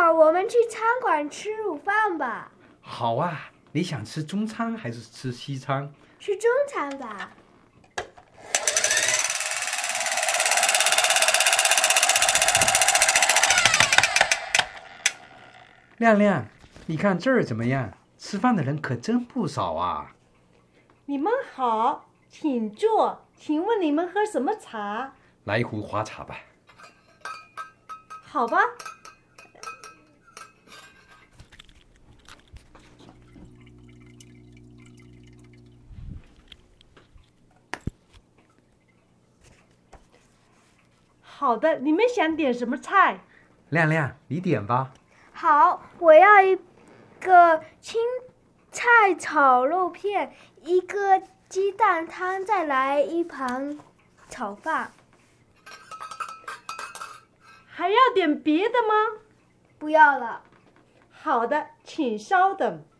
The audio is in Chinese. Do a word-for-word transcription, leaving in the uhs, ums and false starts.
啊，我们去餐馆吃午饭吧。 好啊，你想吃中餐还是吃西餐？ 吃中餐吧。 亮亮，你看这儿怎么样？吃饭的人可真不少啊。 你们好，请坐。请问你们喝什么茶？ 来一壶花茶吧。 好吧。好的，你们想点什么菜？ 亮亮，你点吧。 好，我要一个青菜炒肉片，一个鸡蛋汤，再来一盘炒饭。 还要点别的吗？ 不要了。 好的，请稍等。